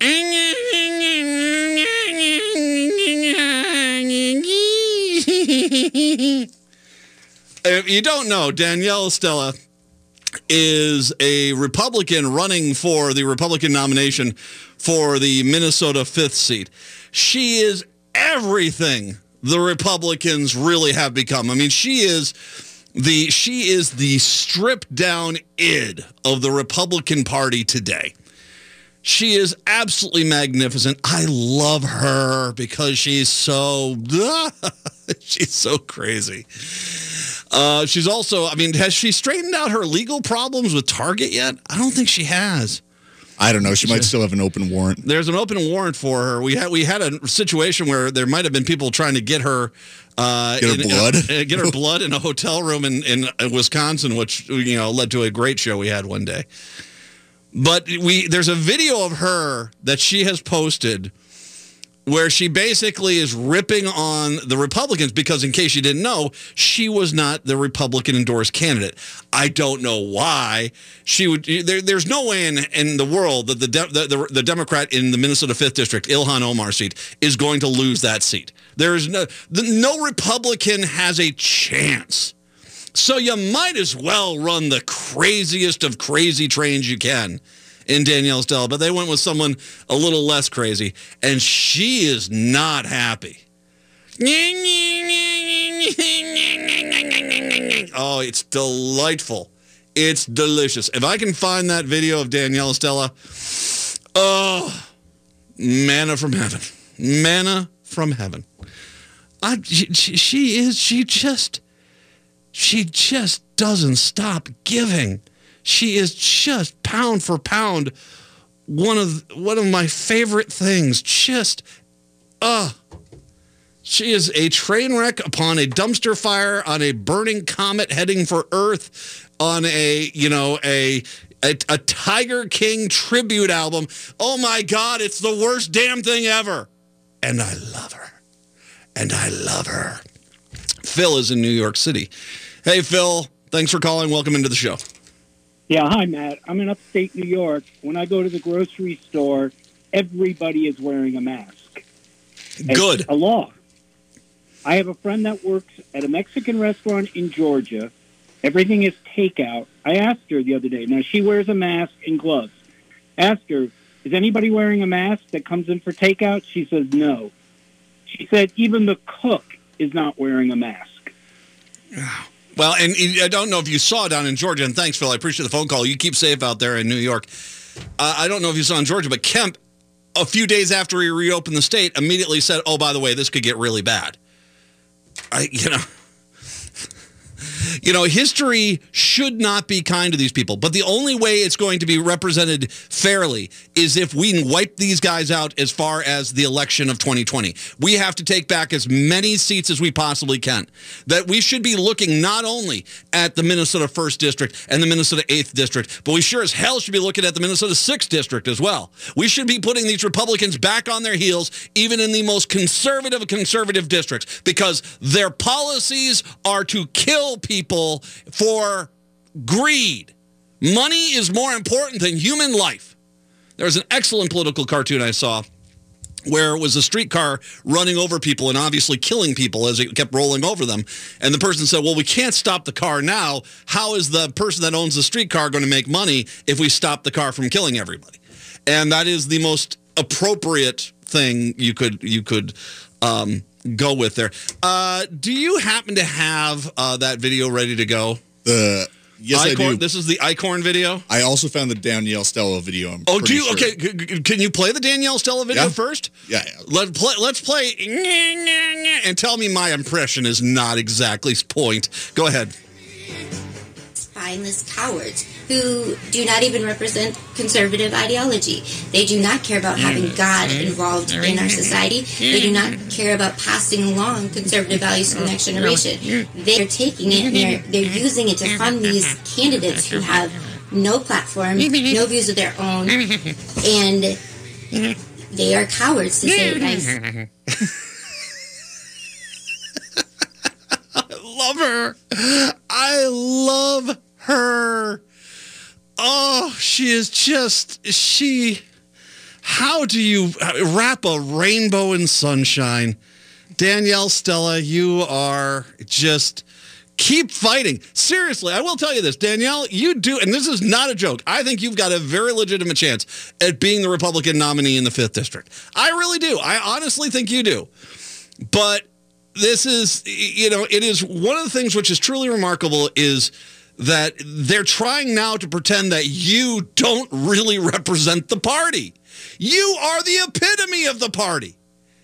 if you don't know, Danielle Stella is a Republican running for the Republican nomination for the Minnesota fifth seat. She is everything the Republicans really have become. I mean, she is the she is the stripped down id of the Republican Party today. She is absolutely magnificent. I love her because she's so, she's so crazy. Uh, she's also, I mean, has she straightened out her legal problems with Target yet? I don't think she has. I don't know. She might still have an open warrant. There's an open warrant for her. We had we had a situation where there might have been people trying to get her uh, get her in, blood, uh, get her blood in a hotel room in, in Wisconsin, which you know led to a great show we had one day. But we there's a video of her that she has posted where she basically is ripping on the Republicans because, in case you didn't know, she was not the Republican-endorsed candidate. I don't know why she would. There, there's no way in, in the world that the, de, the, the the Democrat in the Minnesota fifth District, Ilhan Omar seat, is going to lose that seat. There is no the, no Republican has a chance. So you might as well run the craziest of crazy trains you can in Danielle Stella, but they went with someone a little less crazy, and she is not happy. Oh, it's delightful. It's delicious. If I can find that video of Danielle Stella, oh, manna from heaven. Manna from heaven. I, she, she is, she just... She just doesn't stop giving. She is just pound for pound one of one of my favorite things. Just, uh, she is a train wreck upon a dumpster fire, on a burning comet heading for Earth, on a, you know, a, a, a Tiger King tribute album. Oh, my God, it's the worst damn thing ever. And I love her. And I love her. Phil is in New York City. Hey, Phil. Thanks for calling. Welcome into the show. Yeah, hi, Matt. I'm in upstate New York. When I go to the grocery store, everybody is wearing a mask. It's Good. a law. I have a friend that works at a Mexican restaurant in Georgia. Everything is takeout. I asked her the other day. Now, she wears a mask and gloves. Asked her, is anybody wearing a mask that comes in for takeout? She says no. She said even the cook is not wearing a mask. Well, and I don't know if you saw down in Georgia, and thanks, Phil. I appreciate the phone call. You keep safe out there in New York. Uh, I don't know if you saw in Georgia, but Kemp, a few days after he reopened the state, immediately said, oh, by the way, this could get really bad. I, you know, you know, history should not be kind to these people, but the only way it's going to be represented fairly is if we wipe these guys out as far as the election of twenty twenty. We have to take back as many seats as we possibly can. That we should be looking not only at the Minnesota first District and the Minnesota eighth District, but we sure as hell should be looking at the Minnesota sixth District as well. We should be putting these Republicans back on their heels, even in the most conservative of conservative districts, because their policies are to kill people for greed. Money is more important than human life. There was an excellent political cartoon I saw where it was a streetcar running over people and obviously killing people as it kept rolling over them. And the person said, well, we can't stop the car now. How is the person that owns the streetcar going to make money if we stop the car from killing everybody? And that is the most appropriate thing you could you could um, go with there. Uh, do you happen to have uh, that video ready to go? The Yes, Icorn, I do. This is the Icorn video? I also found the Danielle Stella video. I'm oh, do you? sure. Okay, c- c- can you play the Danielle Stella video Yeah. first? Yeah. yeah. Let, play, let's play and tell me my impression is not exactly point. Go ahead. Spineless cowards who do not even represent conservative ideology. They do not care about having God involved in our society. They do not care about passing along conservative values to the next generation. They're taking it and they're, they're using it to fund these candidates who have no platform, no views of their own, and they are cowards, to say it nice. I love her. I love her. Oh, she is just, she, how do you wrap a rainbow in sunshine? Danielle Stella, you are just, keep fighting. Seriously, I will tell you this, Danielle, you do, and this is not a joke, I think you've got a very legitimate chance at being the Republican nominee in the fifth District. I really do. I honestly think you do. But this is, you know, it is one of the things which is truly remarkable is that they're trying now to pretend that you don't really represent the party. You are the epitome of the party.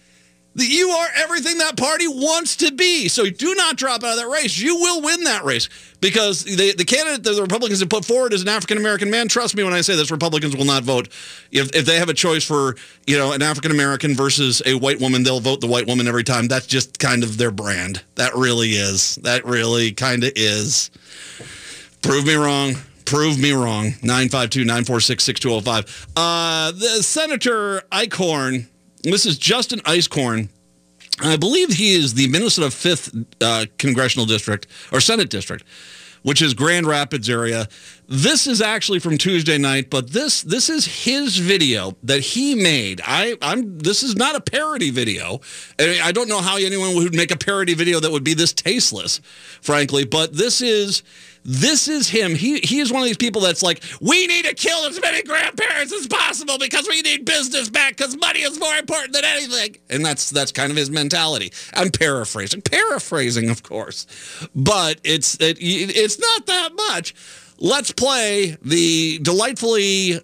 You are everything that party wants to be. So do not drop out of that race. You will win that race because the, the candidate that the Republicans have put forward is an African-American man. Trust me when I say this, Republicans will not vote. If, if they have a choice for, you know, an African-American versus a white woman, they'll vote the white woman every time. That's just kind of their brand. That really is. That really kind of is. Prove me wrong. Prove me wrong. nine five two, nine four six, six two zero five. Uh, the Senator Icorn, this is Justin Icorn. I believe he is the Minnesota fifth uh, Congressional District, or Senate District, which is Grand Rapids area. This is actually from Tuesday night, but this this is his video that he made. I, I'm this is not a parody video. I mean, I don't know how anyone would make a parody video that would be this tasteless, frankly, but this is... This is him. He he is one of these people that's like, we need to kill as many grandparents as possible because we need business back because money is more important than anything. And that's that's kind of his mentality. I'm paraphrasing. Paraphrasing, of course. But it's it, it's not that much. Let's play the delightfully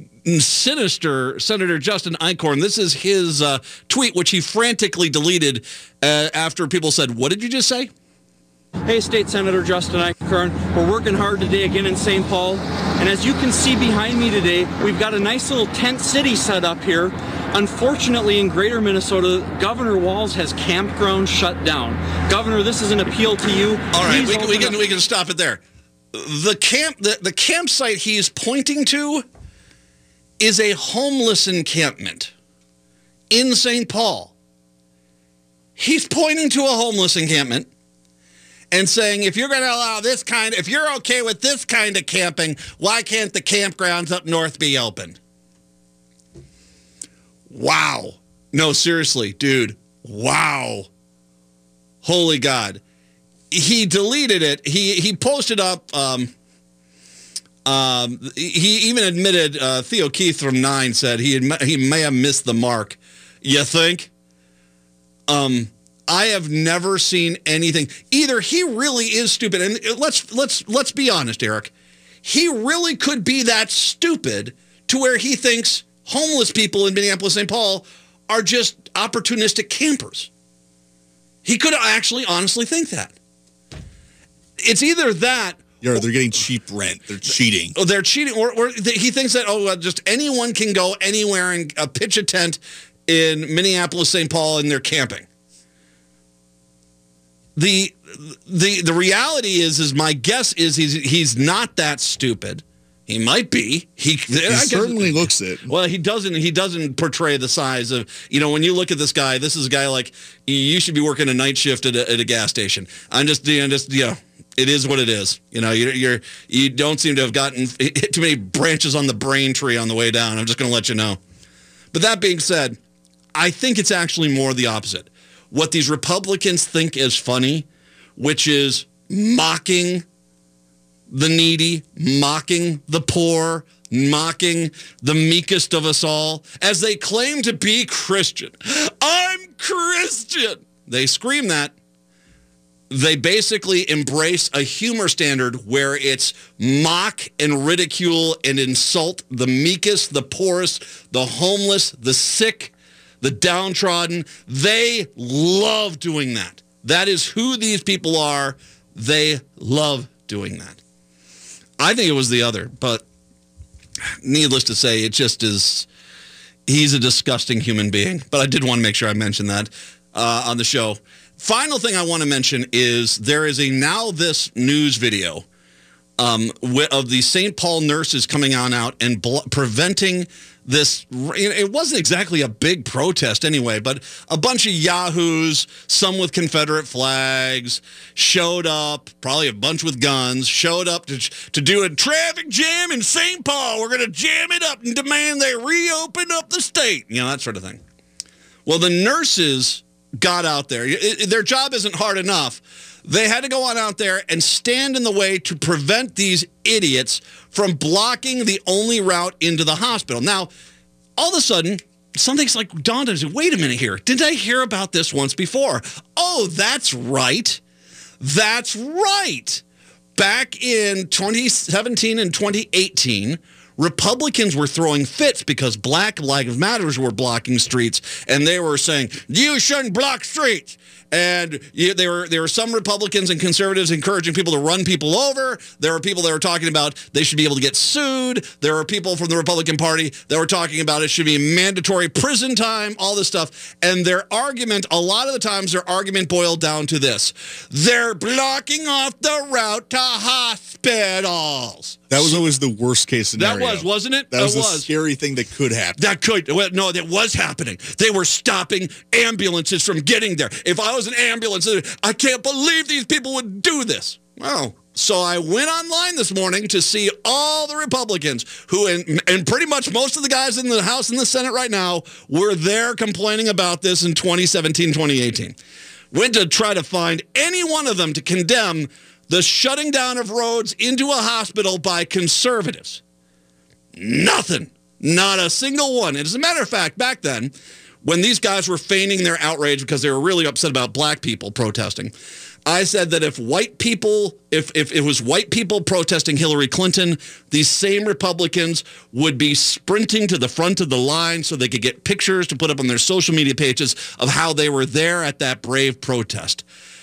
sinister Senator Justin Icorn. This is his uh, tweet, which he frantically deleted uh, after people said, what did you just say? Hey, State Senator Justin Icorn. We're working hard today again in Saint Paul. And as you can see behind me today, we've got a nice little tent city set up here. Unfortunately, in greater Minnesota, Governor Walz has campgrounds shut down. Governor, this is an appeal to you. All right, we, we, Please can, open we can stop it there. The camp, the, the campsite he's pointing to is a homeless encampment in Saint Paul. He's pointing to a homeless encampment. and saying, if you're going to allow this kind, if you're okay with this kind of camping, why can't the campgrounds up north be open? Wow. No, seriously, dude. Wow. Holy God. He deleted it. He he posted up, um, um, he even admitted, uh, Theo Keith from Nine said he admi- he may have missed the mark. You think? Um, I have never seen anything. Either he really is stupid, and let's let's let's be honest, Eric. He really could be that stupid to where he thinks homeless people in Minneapolis, Saint Paul are just opportunistic campers. He could actually honestly think that. It's either that. Yeah, they're getting cheap rent. They're cheating. Oh, they're cheating, or, or he thinks that oh, uh, just anyone can go anywhere and uh, pitch a tent in Minneapolis, Saint Paul, and they're camping. The the the reality is, is my guess is he's he's not that stupid. He might be. He, he I guess, certainly looks it. Well, he doesn't. He doesn't portray the size of, you know, when you look at this guy. This is a guy like you should be working a night shift at a, at a gas station. I'm just, you know, just you know, it is what it is. You know, you're, you're you don't seem to have gotten hit too many branches on the brain tree on the way down. I'm just going to let you know. But that being said, I think it's actually more the opposite. What these Republicans think is funny, which is mocking the needy, mocking the poor, mocking the meekest of us all, as they claim to be Christian. I'm Christian. They scream that. They basically embrace a humor standard where it's mock and ridicule and insult the meekest, the poorest, the homeless, the sick, the downtrodden. They love doing that. That is who these people are. They love doing that. I think it was the other, but needless to say, it just is, he's a disgusting human being. But I did want to make sure I mentioned that uh, on the show. Final thing I want to mention is there is a Now This News video um, of the Saint Paul nurses coming on out and bl- preventing this. It wasn't exactly a big protest anyway, but a bunch of yahoos, some with Confederate flags, showed up, probably a bunch with guns, showed up to to do a traffic jam in Saint Paul. We're going to jam it up and demand they reopen up the state. You know, that sort of thing. Well, the nurses got out there. It, their job isn't hard enough. They had to go on out there and stand in the way to prevent these idiots from blocking the only route into the hospital. Now, all of a sudden, something's like dawned on me. Wait a minute here. Didn't I hear about this once before? Oh, that's right. That's right. Back in twenty seventeen and twenty eighteen, Republicans were throwing fits because Black Lives Matters were blocking streets, and they were saying, you shouldn't block streets. And you, there were there were some Republicans and conservatives encouraging people to run people over. There were people that were talking about they should be able to get sued. There were people from the Republican Party that were talking about it should be mandatory prison time, all this stuff. And their argument, a lot of the times their argument boiled down to this. They're blocking off the route to hospitals. That was always the worst case scenario. That was, wasn't it? That was it a was. scary thing that could happen. That could. Well, no, that was happening. They were stopping ambulances from getting there. If I was an ambulance, I can't believe these people would do this. Well, so I went online this morning to see all the Republicans who, and, and pretty much most of the guys in the House and the Senate right now were there complaining about this in twenty seventeen, twenty eighteen. Went to try to find any one of them to condemn the shutting down of roads into a hospital by conservatives. Nothing. Not a single one. And as a matter of fact, back then, when these guys were feigning their outrage because they were really upset about black people protesting, I said that if white people, if, if it was white people protesting Hillary Clinton, these same Republicans would be sprinting to the front of the line so they could get pictures to put up on their social media pages of how they were there at that brave protest.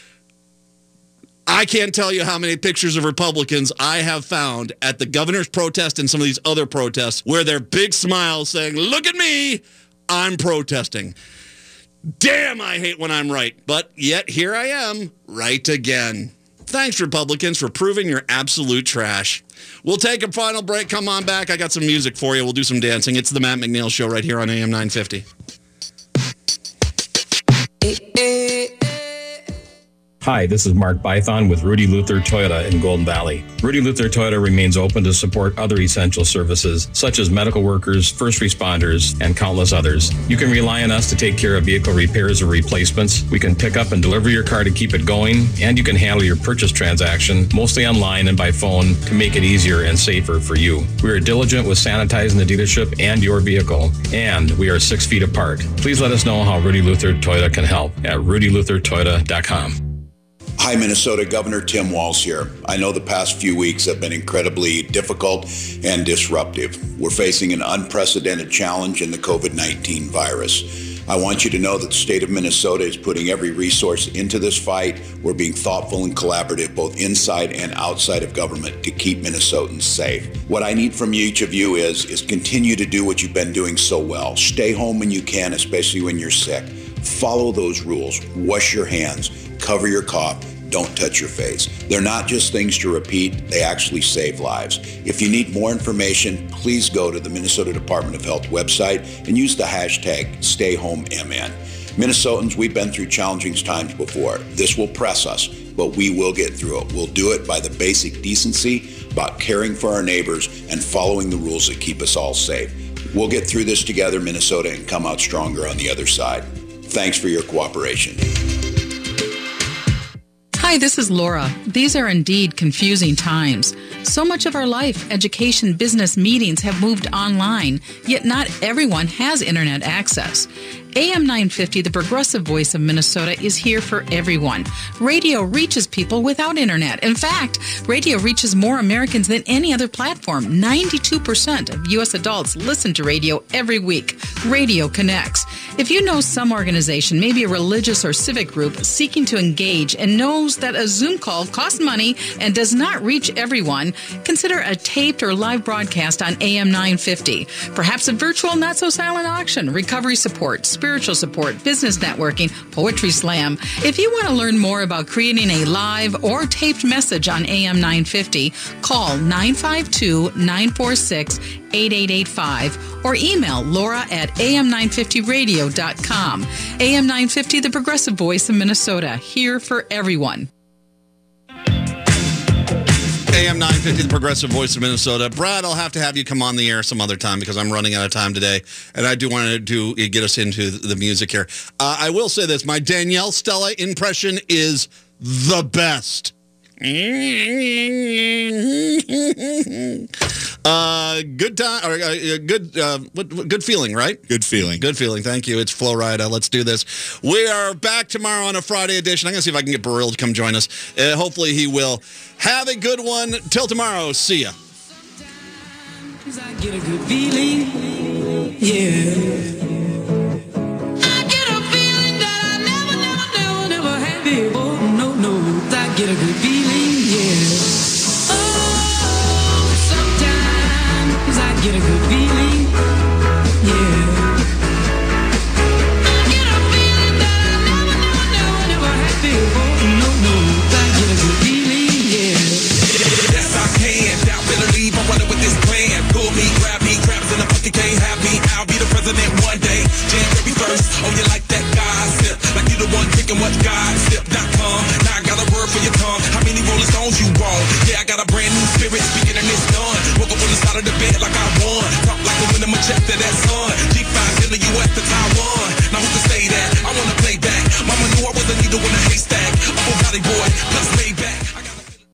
I can't tell you how many pictures of Republicans I have found at the governor's protest and some of these other protests where they're big smiles saying, look at me, I'm protesting. Damn, I hate when I'm right. But yet here I am, right again. Thanks, Republicans, for proving you're absolute trash. We'll take a final break. Come on back. I got some music for you. We'll do some dancing. It's the Matt McNeil Show right here on A M nine fifty. Hi, this is Mark Bython with Rudy Luther Toyota in Golden Valley. Rudy Luther Toyota remains open to support other essential services such as medical workers, first responders, and countless others. You can rely on us to take care of vehicle repairs or replacements. We can pick up and deliver your car to keep it going, and you can handle your purchase transaction mostly online and by phone to make it easier and safer for you. We are diligent with sanitizing the dealership and your vehicle, and we are six feet apart. Please let us know how Rudy Luther Toyota can help at rudy luther toyota dot com. Hi, Minnesota. Governor Tim Walz here. I know the past few weeks have been incredibly difficult and disruptive. We're facing an unprecedented challenge in the covid nineteen virus. I want you to know that the state of Minnesota is putting every resource into this fight. We're being thoughtful and collaborative both inside and outside of government to keep Minnesotans safe. What I need from each of you is, is continue to do what you've been doing so well. Stay home when you can, especially when you're sick. Follow those rules. Wash your hands. Cover your cough. Don't touch your face. They're not just things to repeat, they actually save lives. If you need more information, please go to the Minnesota Department of Health website and use the hashtag StayHomeMN. Minnesotans, we've been through challenging times before. This will press us, but we will get through it. We'll do it by the basic decency about caring for our neighbors and following the rules that keep us all safe. We'll get through this together, Minnesota, and come out stronger on the other side. Thanks for your cooperation. Hi, this is Laura. These are indeed confusing times. So much of our life, education, business, meetings have moved online, yet not everyone has internet access. A M nine fifty, the progressive voice of Minnesota, is here for everyone. Radio reaches people without internet. In fact, radio reaches more Americans than any other platform. ninety-two percent of U S adults listen to radio every week. Radio connects. If you know some organization, maybe a religious or civic group, seeking to engage and knows that a Zoom call costs money and does not reach everyone, consider a taped or live broadcast on A M nine fifty. Perhaps a virtual not-so-silent auction, recovery support, spiritual support, business networking, poetry slam. If you want to learn more about creating a live or taped message on A M nine fifty, call nine five two, nine four six, eight eight eight five or email Laura at a m nine fifty radio dot com. A M nine fifty, the progressive voice of Minnesota, here for everyone. A M nine fifty, the progressive voice of Minnesota. Brad, I'll have to have you come on the air some other time because I'm running out of time today, and I do want to do, get us into the music here. Uh, I will say this. My Danielle Stella impression is the best. Uh, good time, or uh, good, uh, what, what, good feeling, right? Good feeling. Good feeling. Thank you. It's Flo Rida. Let's do this. We are back tomorrow on a Friday edition. I'm going to see if I can get Burrell to come join us. Uh, hopefully he will. Have a good one. Till tomorrow. See ya. I get a good feeling. Yeah. I get a feeling that I never, never, never, never had before. No, no. I get a good feeling. Yeah. Get a good feeling, yeah. I get a feeling that I never, never, never, never had before. No, no, I get a good feeling, yeah. Yes, I can. Doubt, better leave. I'm running with this plan. Pull me, grab me, crabs in the bucket, can't have me. I'll be the president one day. January first. Oh, you like that gossip? Like you the one drinking what gossip dot com. Now I got a word for your tongue. How many Rolling Stones you want? Yeah, I got a brand new spirit speaking and it's done. Woke up on the side of the bed like I won. Talk like a winner, my chest to that sun.